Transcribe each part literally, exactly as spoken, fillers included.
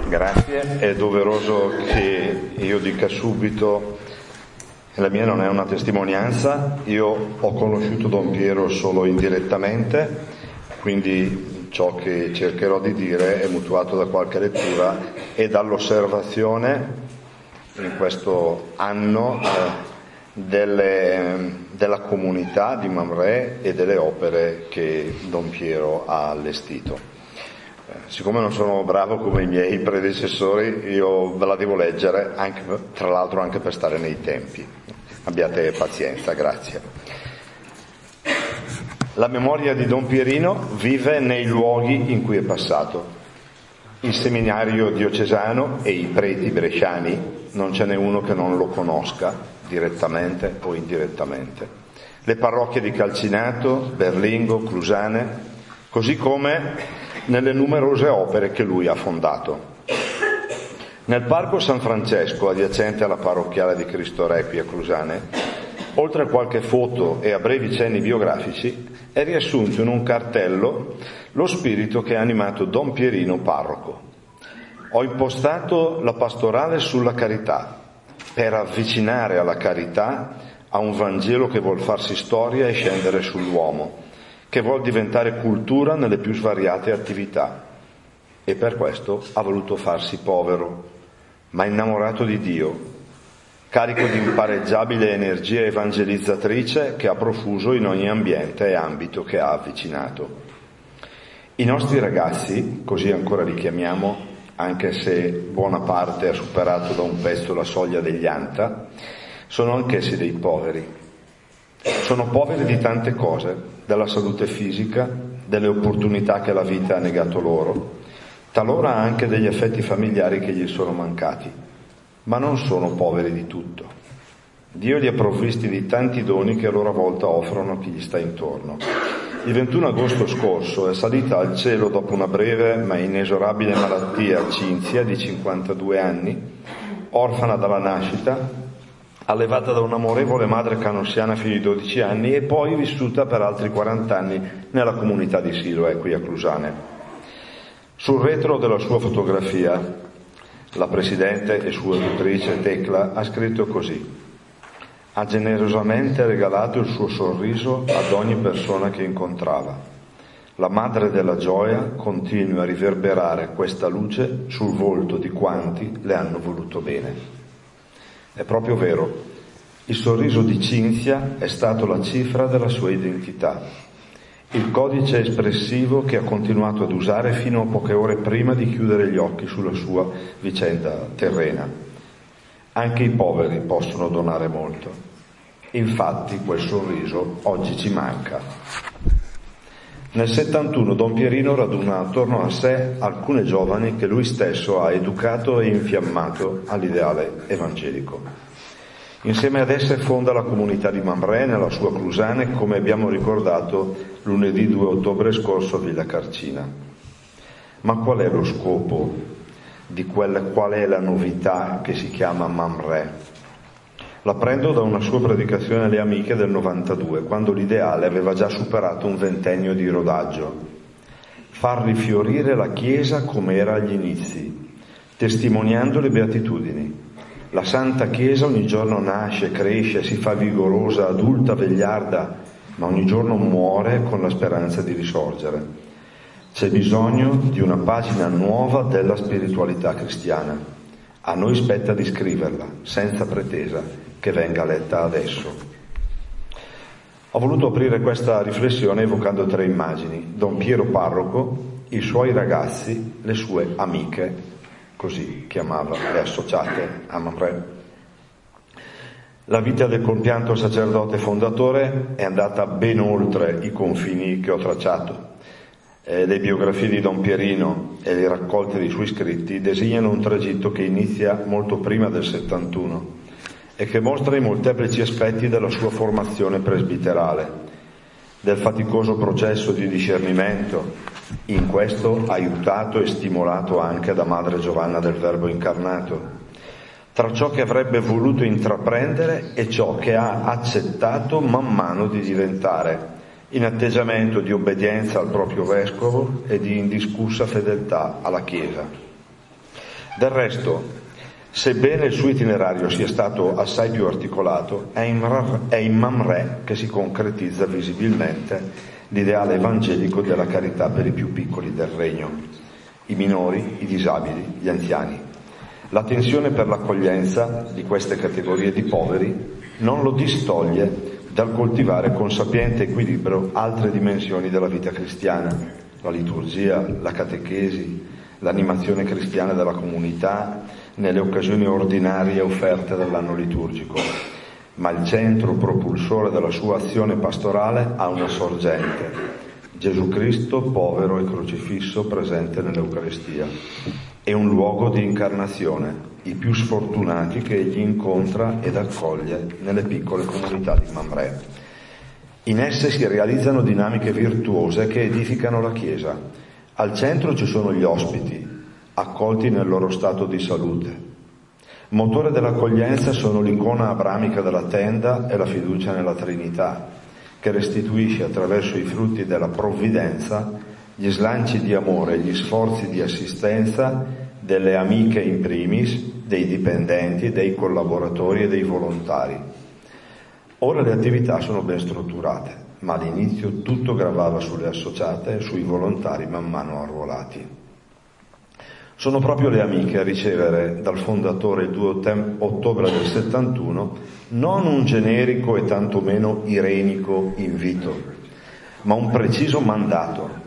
Grazie, è doveroso che io dica subito, la mia non è una testimonianza, io ho conosciuto Don Piero solo indirettamente, quindi ciò che cercherò di dire è mutuato da qualche lettura e dall'osservazione in questo anno eh, delle, della comunità di Mamre e delle opere che Don Piero ha allestito. Siccome non sono bravo come i miei predecessori, io ve la devo leggere, anche, tra l'altro anche per stare nei tempi. Abbiate pazienza, grazie. La memoria di Don Pierino vive nei luoghi in cui è passato. Il seminario diocesano e i preti bresciani, non ce n'è uno che non lo conosca, direttamente o indirettamente. Le parrocchie di Calcinato, Berlingo, Clusane, così come nelle numerose opere che lui ha fondato. Nel Parco San Francesco, adiacente alla parrocchiale di Cristo Re qui a Clusane, oltre a qualche foto e a brevi cenni biografici, è riassunto in un cartello lo spirito che ha animato Don Pierino parroco. Ho impostato la pastorale sulla carità, per avvicinare alla carità a un Vangelo che vuol farsi storia e scendere sull'uomo, che vuol diventare cultura nelle più svariate attività, e per questo ha voluto farsi povero, ma innamorato di Dio, carico di impareggiabile energia evangelizzatrice che ha profuso in ogni ambiente e ambito che ha avvicinato. I nostri ragazzi, così ancora li chiamiamo, anche se buona parte ha superato da un pezzo la soglia degli anta, sono anch'essi dei poveri. Sono poveri di tante cose, della salute fisica, delle opportunità che la vita ha negato loro, talora anche degli affetti familiari che gli sono mancati, ma non sono poveri di tutto. Dio li ha provvisti di tanti doni che a loro volta offrono a chi gli sta intorno. Il ventuno agosto scorso è salita al cielo dopo una breve ma inesorabile malattia Cinzia di cinquantadue anni, orfana dalla nascita, allevata da un'amorevole madre canossiana fino ai dodici anni e poi vissuta per altri quaranta anni nella comunità di Siloe, qui a Clusane. Sul retro della sua fotografia, la presidente e sua tutrice Tecla ha scritto così: ha generosamente regalato il suo sorriso ad ogni persona che incontrava. La madre della gioia continua a riverberare questa luce sul volto di quanti le hanno voluto bene. È proprio vero, il sorriso di Cinzia è stato la cifra della sua identità, il codice espressivo che ha continuato ad usare fino a poche ore prima di chiudere gli occhi sulla sua vicenda terrena. Anche i poveri possono donare molto. Infatti quel sorriso oggi ci manca. Nel settantuno Don Pierino raduna attorno a sé alcune giovani che lui stesso ha educato e infiammato all'ideale evangelico. Insieme ad esse fonda la comunità di Mamre nella sua Clusane, come abbiamo ricordato lunedì due ottobre scorso a Villa Carcina. Ma qual è lo scopo di quella, qual è la novità che si chiama Mamre? La prendo da una sua predicazione alle amiche del novantadue, quando l'ideale aveva già superato un ventennio di rodaggio. Far rifiorire la Chiesa come era agli inizi, testimoniando le beatitudini. La Santa Chiesa ogni giorno nasce, cresce, si fa vigorosa, adulta, vegliarda, ma ogni giorno muore con la speranza di risorgere. C'è bisogno di una pagina nuova della spiritualità cristiana. A noi spetta di scriverla, senza pretesa che venga letta adesso. Ho voluto aprire questa riflessione evocando tre immagini: Don Piero parroco, i suoi ragazzi, le sue amiche, così chiamava le associate a Mamre. La vita del compianto sacerdote fondatore è andata ben oltre i confini che ho tracciato. Eh, le biografie di Don Pierino e le raccolte dei suoi scritti designano un tragitto che inizia molto prima del settantuno e che mostra i molteplici aspetti della sua formazione presbiterale, del faticoso processo di discernimento, in questo aiutato e stimolato anche da Madre Giovanna del Verbo incarnato, tra ciò che avrebbe voluto intraprendere e ciò che ha accettato man mano di diventare, in atteggiamento di obbedienza al proprio vescovo e di indiscussa fedeltà alla Chiesa. Del resto, sebbene il suo itinerario sia stato assai più articolato, è in, è in Mamre che si concretizza visibilmente l'ideale evangelico della carità per i più piccoli del regno, i minori, i disabili, gli anziani. La tensione per l'accoglienza di queste categorie di poveri non lo distoglie dal coltivare con sapiente equilibrio altre dimensioni della vita cristiana, la liturgia, la catechesi, l'animazione cristiana della comunità nelle occasioni ordinarie offerte dall'anno liturgico. Ma il centro propulsore della sua azione pastorale ha una sorgente: Gesù Cristo povero e crocifisso presente nell'Eucaristia. È un luogo di incarnazione, i più sfortunati che egli incontra ed accoglie nelle piccole comunità di Mamre. In esse si realizzano dinamiche virtuose che edificano la Chiesa. Al centro ci sono gli ospiti, accolti nel loro stato di salute. Motore dell'accoglienza sono l'icona abramica della tenda e la fiducia nella Trinità, che restituisce attraverso i frutti della provvidenza gli slanci di amore e gli sforzi di assistenza delle amiche in primis, dei dipendenti, dei collaboratori e dei volontari. Ora le attività sono ben strutturate, ma all'inizio tutto gravava sulle associate e sui volontari man mano arruolati. Sono proprio le amiche a ricevere dal fondatore il due ottobre del settantuno non un generico e tantomeno irenico invito, ma un preciso mandato.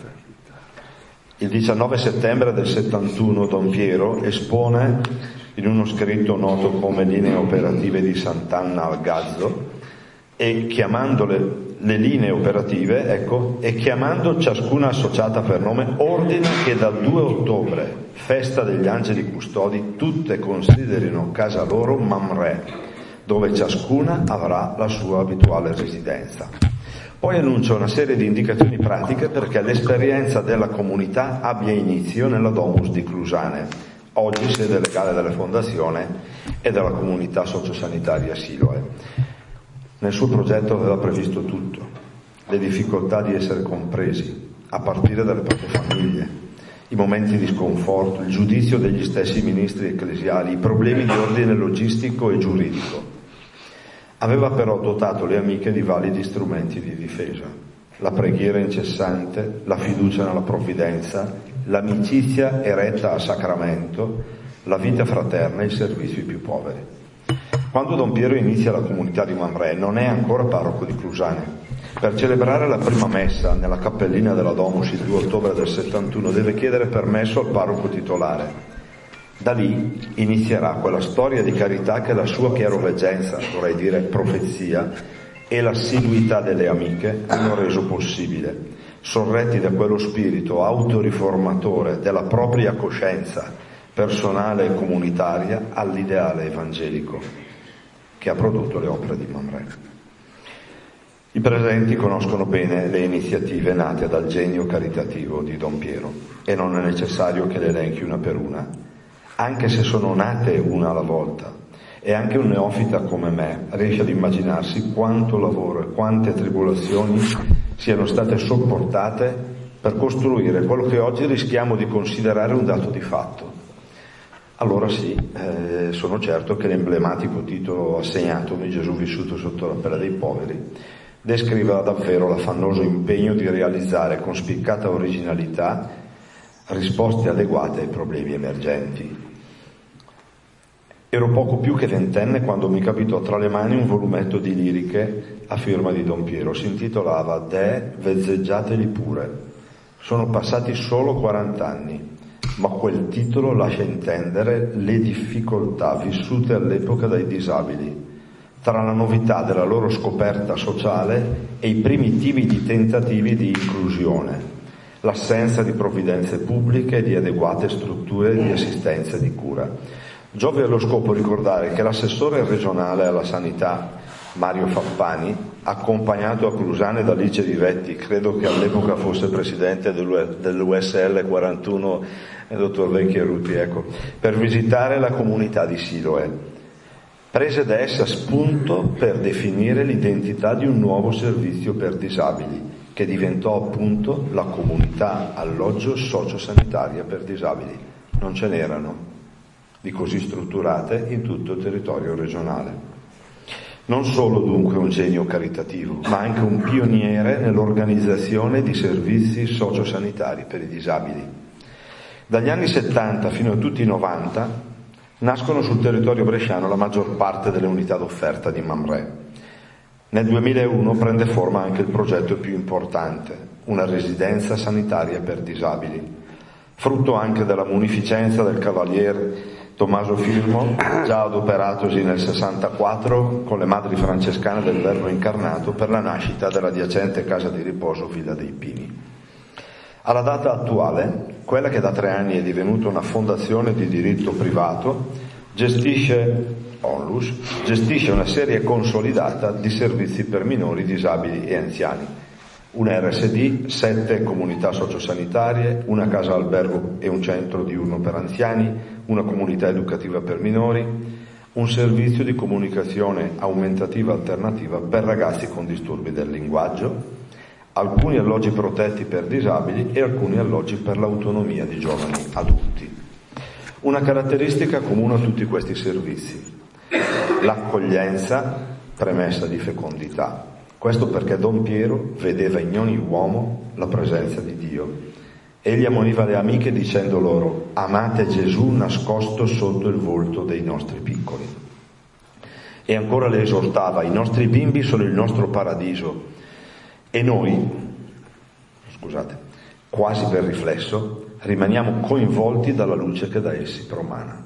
Il diciannove settembre del settantuno Don Piero espone in uno scritto noto come Linee operative di Sant'Anna al Gazzo e chiamando le, le linee operative, ecco, e chiamando ciascuna associata per nome, ordina che dal due ottobre, festa degli angeli custodi, tutte considerino casa loro Mamre, dove ciascuna avrà la sua abituale residenza. Poi annuncia una serie di indicazioni pratiche perché l'esperienza della comunità abbia inizio nella Domus di Clusane, oggi sede legale della Fondazione e della comunità sociosanitaria Siloe. Nel suo progetto aveva previsto tutto: le difficoltà di essere compresi, a partire dalle proprie famiglie, i momenti di sconforto, il giudizio degli stessi ministri ecclesiali, i problemi di ordine logistico e giuridico. Aveva però dotato le amiche di validi strumenti di difesa: la preghiera incessante, la fiducia nella provvidenza, l'amicizia eretta a sacramento, la vita fraterna e il servizio ai più poveri. Quando Don Piero inizia la comunità di Mamre non è ancora parroco di Clusane. Per celebrare la prima messa nella cappellina della Domus il due ottobre del settantuno deve chiedere permesso al parroco titolare. Da lì inizierà quella storia di carità che la sua chiaroveggenza, vorrei dire profezia, e l'assiduità delle amiche hanno reso possibile, sorretti da quello spirito autoriformatore della propria coscienza personale e comunitaria all'ideale evangelico che ha prodotto le opere di Mamre. I presenti conoscono bene le iniziative nate dal genio caritativo di Don Piero e non è necessario che le elenchi una per una, anche se sono nate una alla volta, e anche un neofita come me riesce ad immaginarsi quanto lavoro e quante tribolazioni siano state sopportate per costruire quello che oggi rischiamo di considerare un dato di fatto. Allora sì, eh, sono certo che l'emblematico titolo assegnatomi, Gesù vissuto sotto la pelle dei poveri, descrive davvero l'affannoso impegno di realizzare con spiccata originalità risposte adeguate ai problemi emergenti. Ero poco più che ventenne quando mi capitò tra le mani un volumetto di liriche a firma di Don Piero. Si intitolava De vezzeggiateli pure. Sono passati solo quarant'anni, ma quel titolo lascia intendere le difficoltà vissute all'epoca dai disabili, tra la novità della loro scoperta sociale e i primi timidi tentativi di inclusione, l'assenza di provvidenze pubbliche e di adeguate strutture di assistenza e di cura. Giove allo scopo ricordare che l'assessore regionale alla sanità, Mario Fappani, accompagnato a Clusane da Alice Rivetti, credo che all'epoca fosse presidente dell'U S L quarantuno, il dottor Vecchieruti, ecco, per visitare la comunità di Siloe, prese da essa spunto per definire l'identità di un nuovo servizio per disabili, che diventò appunto la comunità alloggio sociosanitaria per disabili. Non ce n'erano. di così strutturate in tutto il territorio regionale. Non solo dunque un genio caritativo, ma anche un pioniere nell'organizzazione di servizi sociosanitari per i disabili. Dagli anni settanta fino a tutti i novanta nascono sul territorio bresciano la maggior parte delle unità d'offerta di Mamre. Nel duemilauno prende forma anche il progetto più importante, una residenza sanitaria per disabili, frutto anche della munificenza del cavalier Tommaso Firmo, già adoperatosi nel sessantaquattro con le madri francescane del Verbo incarnato per la nascita dell'adiacente casa di riposo Villa dei Pini. Alla data attuale, quella che da tre anni è divenuta una fondazione di diritto privato, gestisce, Onlus, gestisce una serie consolidata di servizi per minori, disabili e anziani. Una R S D, sette comunità sociosanitarie, una casa albergo e un centro diurno per anziani, una comunità educativa per minori, un servizio di comunicazione aumentativa alternativa per ragazzi con disturbi del linguaggio, alcuni alloggi protetti per disabili e alcuni alloggi per l'autonomia di giovani adulti. Una caratteristica comune a tutti questi servizi: l'accoglienza premessa di fecondità. Questo perché Don Piero vedeva in ogni uomo la presenza di Dio. Egli ammoniva le amiche dicendo loro: amate Gesù nascosto sotto il volto dei nostri piccoli. E ancora le esortava: i nostri bimbi sono il nostro paradiso e noi, scusate, quasi per riflesso, rimaniamo coinvolti dalla luce che da essi promana.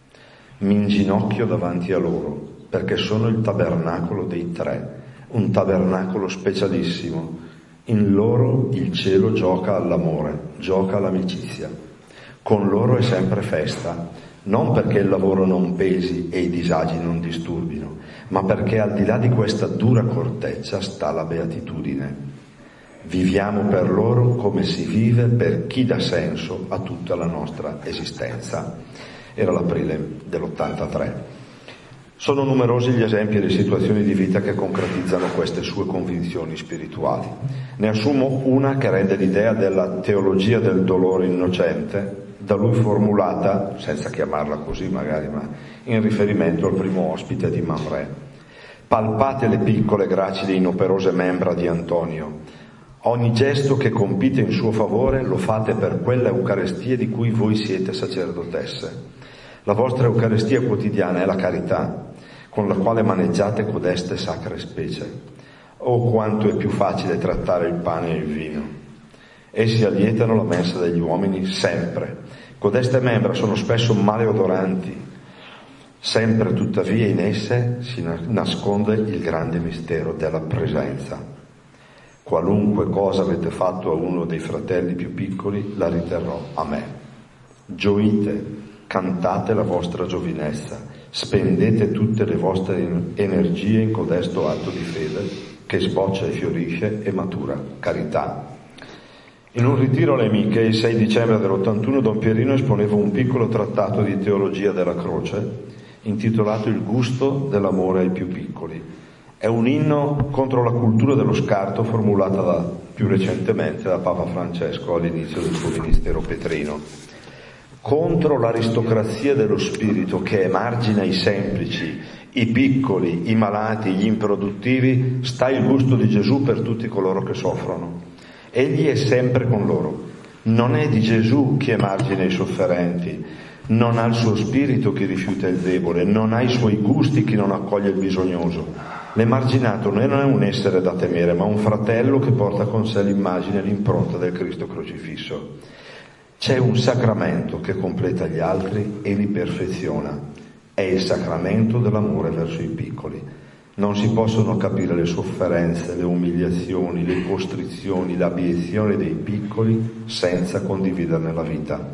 Mi inginocchio davanti a loro perché sono il tabernacolo dei tre, un tabernacolo specialissimo. In loro il cielo gioca all'amore, gioca all'amicizia. Con loro è sempre festa, non perché il lavoro non pesi e i disagi non disturbino, ma perché al di là di questa dura corteccia sta la beatitudine. Viviamo per loro come si vive per chi dà senso a tutta la nostra esistenza. Era l'aprile dell'ottantatré. Sono numerosi gli esempi e le situazioni di vita che concretizzano queste sue convinzioni spirituali. Ne assumo una che rende l'idea della teologia del dolore innocente, da lui formulata, senza chiamarla così magari, ma in riferimento al primo ospite di Mamre. Palpate le piccole, gracili e inoperose membra di Antonio. Ogni gesto che compite in suo favore lo fate per quella Eucaristia di cui voi siete sacerdotesse. La vostra Eucaristia quotidiana è la carità, con la quale maneggiate codeste sacre specie. Oh, quanto è più facile trattare il pane e il vino. Essi allietano la mensa degli uomini sempre. Codeste membra sono spesso maleodoranti. Sempre tuttavia in esse si nasconde il grande mistero della presenza. Qualunque cosa avete fatto a uno dei fratelli più piccoli, la riterrò a me. Gioite, cantate la vostra giovinezza, spendete tutte le vostre energie in codesto atto di fede che sboccia e fiorisce e matura carità. In un ritiro alle amiche, il sei dicembre dell'ottantuno, Don Pierino esponeva un piccolo trattato di teologia della croce, intitolato Il gusto dell'amore ai più piccoli. È un inno contro la cultura dello scarto formulata da, più recentemente da Papa Francesco all'inizio del suo ministero petrino. Contro l'aristocrazia dello spirito che emargina i semplici, i piccoli, i malati, gli improduttivi, sta il gusto di Gesù per tutti coloro che soffrono. Egli è sempre con loro. Non è di Gesù chi emargina i sofferenti, non ha il suo spirito chi rifiuta il debole, non ha i suoi gusti chi non accoglie il bisognoso. L'emarginato non è un essere da temere, ma un fratello che porta con sé l'immagine e l'impronta del Cristo crocifisso. C'è un sacramento che completa gli altri e li perfeziona. È il sacramento dell'amore verso i piccoli. Non si possono capire le sofferenze, le umiliazioni, le costrizioni, l'abiezione dei piccoli senza condividerne la vita.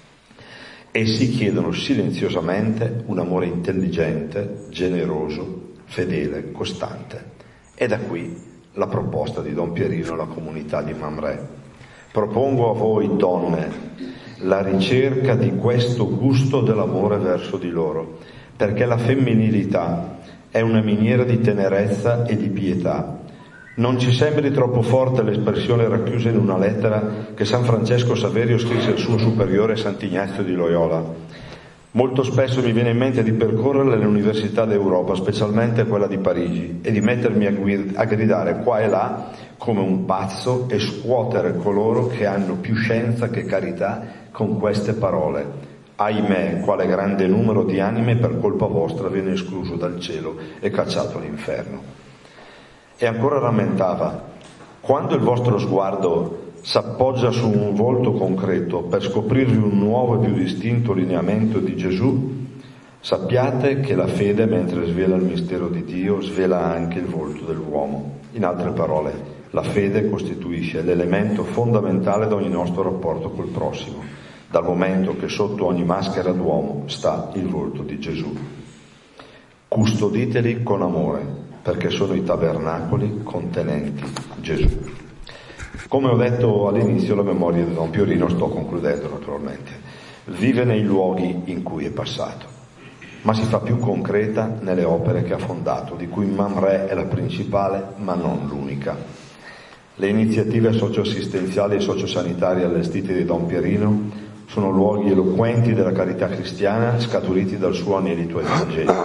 Essi chiedono silenziosamente un amore intelligente, generoso, fedele, costante. E da qui la proposta di Don Pierino alla comunità di Mamre. Propongo a voi, donne, la ricerca di questo gusto dell'amore verso di loro, perché la femminilità è una miniera di tenerezza e di pietà. Non ci sembri troppo forte l'espressione racchiusa in una lettera che San Francesco Saverio scrisse al suo superiore Sant'Ignazio di Loyola. Molto spesso mi viene in mente di percorrere le università d'Europa, specialmente quella di Parigi, e di mettermi a, guid- a gridare qua e là come un pazzo e scuotere coloro che hanno più scienza che carità con queste parole: ahimè, quale grande numero di anime per colpa vostra viene escluso dal cielo e cacciato all'inferno. E ancora rammentava: quando il vostro sguardo s'appoggia su un volto concreto per scoprirvi un nuovo e più distinto lineamento di Gesù, sappiate che la fede, mentre svela il mistero di Dio, svela anche il volto dell'uomo. In altre parole, la fede costituisce l'elemento fondamentale di ogni nostro rapporto col prossimo, dal momento che sotto ogni maschera d'uomo sta il volto di Gesù. Custoditeli con amore, perché sono i tabernacoli contenenti Gesù. Come ho detto all'inizio, la memoria di Don Piorino, sto concludendo naturalmente, vive nei luoghi in cui è passato, ma si fa più concreta nelle opere che ha fondato, di cui Mamre è la principale, ma non l'unica. Le iniziative socioassistenziali e sociosanitarie allestite di Don Pierino sono luoghi eloquenti della carità cristiana scaturiti dal suo anelito evangelico.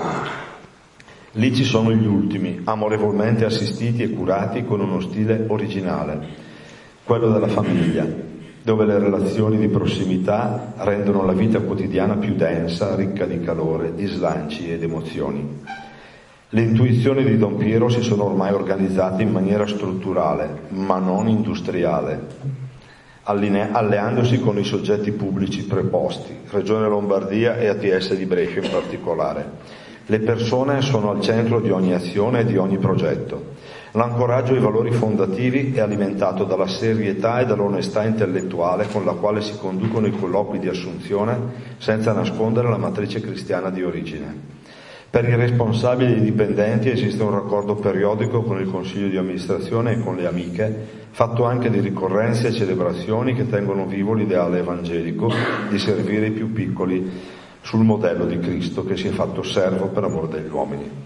Lì ci sono gli ultimi, amorevolmente assistiti e curati con uno stile originale, quello della famiglia, dove le relazioni di prossimità rendono la vita quotidiana più densa, ricca di calore, di slanci ed emozioni. Le intuizioni di Don Piero si sono ormai organizzate in maniera strutturale, ma non industriale, alline- alleandosi con i soggetti pubblici preposti, Regione Lombardia e A T S di Brescia in particolare. Le persone sono al centro di ogni azione e di ogni progetto. L'ancoraggio ai valori fondativi è alimentato dalla serietà e dall'onestà intellettuale con la quale si conducono i colloqui di assunzione, senza nascondere la matrice cristiana di origine. Per i responsabili e i dipendenti esiste un raccordo periodico con il consiglio di amministrazione e con le amiche, fatto anche di ricorrenze e celebrazioni che tengono vivo l'ideale evangelico di servire i più piccoli sul modello di Cristo che si è fatto servo per amor degli uomini.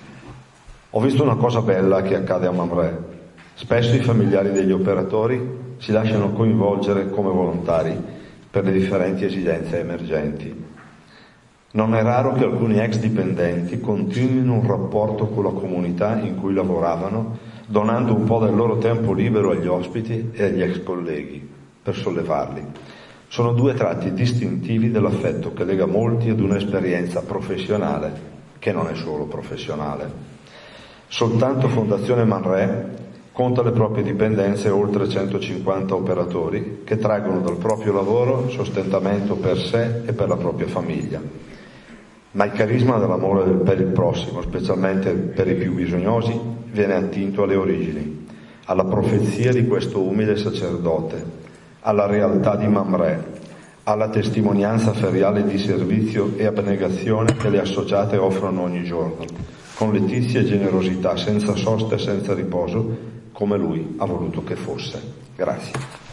Ho visto una cosa bella che accade a Mamre. Spesso i familiari degli operatori si lasciano coinvolgere come volontari per le differenti esigenze emergenti. Non è raro che alcuni ex dipendenti continuino un rapporto con la comunità in cui lavoravano, donando un po' del loro tempo libero agli ospiti e agli ex colleghi per sollevarli. Sono due tratti distintivi dell'affetto che lega molti ad un'esperienza professionale che non è solo professionale. Soltanto Fondazione Mamre conta le proprie dipendenze oltre centocinquanta operatori che traggono dal proprio lavoro sostentamento per sé e per la propria famiglia. Ma il carisma dell'amore per il prossimo, specialmente per i più bisognosi, viene attinto alle origini, alla profezia di questo umile sacerdote, alla realtà di Mamre, alla testimonianza feriale di servizio e abnegazione che le associate offrono ogni giorno, con letizia e generosità, senza sosta e senza riposo, come lui ha voluto che fosse. Grazie.